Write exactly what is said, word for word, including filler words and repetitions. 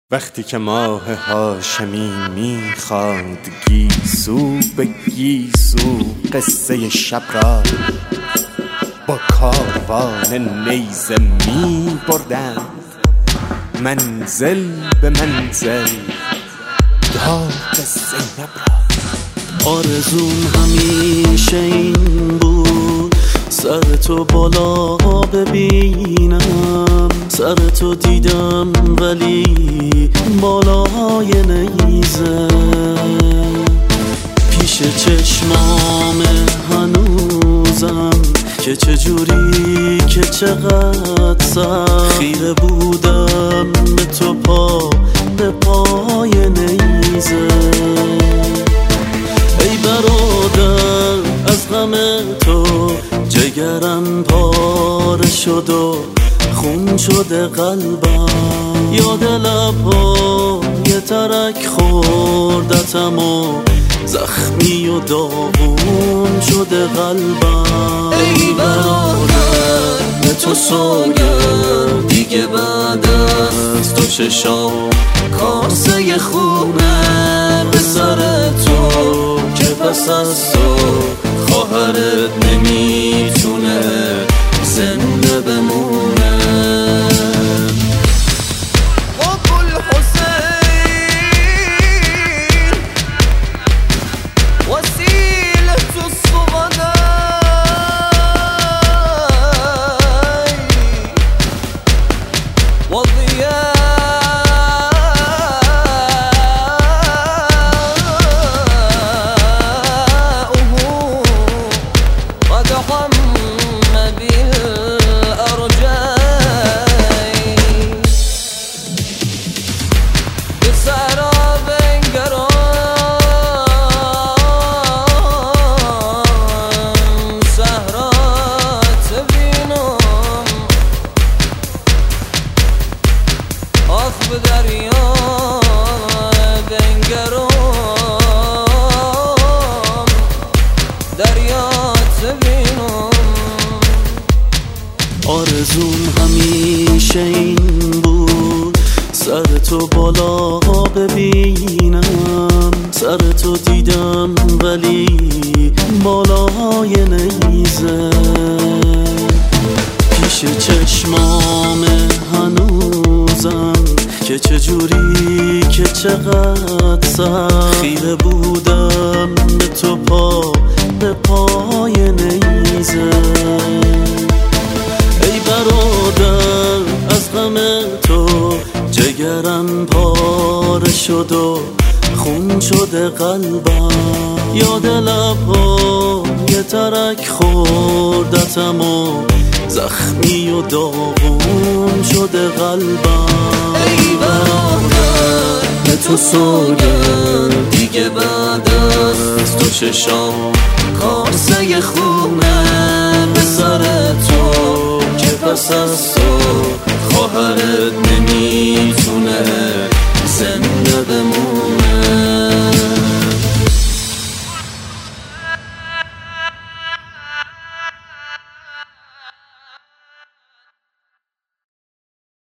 وقتی که ماه هاشمی میخواند گیسو به گیسو قصه شب را با کاروان نیزه می بردند منزل به منزل داغ زینب را. آرزون همیشه این بود سر تو بالا ببینم، سر تو دیدم ولی بالای نیزه پیش چشمام هنوزم که چجوری که چقدر سر خیره بودم به تو پا به پای نیزه. ای برادر از غم تو جگرم پاره شد و خون شده قلبم، یاد لبهای ترک خوردتم و زخمی و داغون شده قلبم. ای برادر به تو سوگم دیگه بعد از تو چشام کاسه خونه به سر تو که پس از تو خواهرت نمیتونه زنده بمونه. آرزون همیشه این بود سر تو بالا ببینم، سر تو دیدم ولی بالای نیزه پیش چشمام هنوزم که چجوری که چقدر سر خیره بودم به تو پا به پای نیزه. ای برادر از غم تو جگرم پاره شد و خون شده قلبم، یاد لبهای ترک خوردتم و زخمی و داغون شده قلبم. ای برادر به تو سوگم دیگه بعد از تو چشام کاسه خونه به سر تو که پس از تو خواهرت نمیتونه زنده بمونه.